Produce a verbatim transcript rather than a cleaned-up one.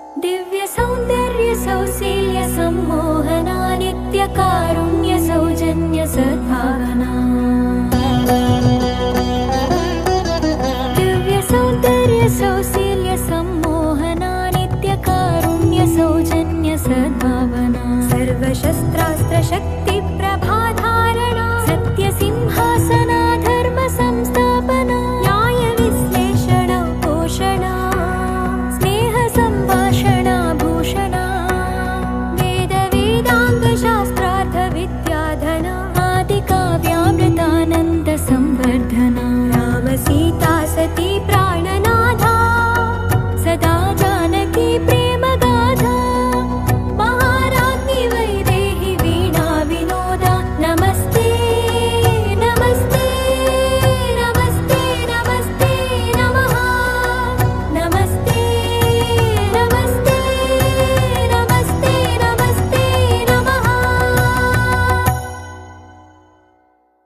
दिव्य सौंदर्य सौशील्य सम्मोहना नित्य कारुण्य सौजन्य सद्भावना दिव्य सौंदर्य सौशील्य सम्मोहना नित्य कारुण्य सौजन्य सद्भावना सर्वशस्त्रास्त्र शक्ति प्रभाधारणा सत्य सिंहासना धर्म संस्थापना न्याय विश्लेषण पोषणा स्नेह संभाषणा भूषणा वेद वेदांग शास्त्रार्थ विद्याधना आदि काव्यामृतानंद संवर्धना राम सीता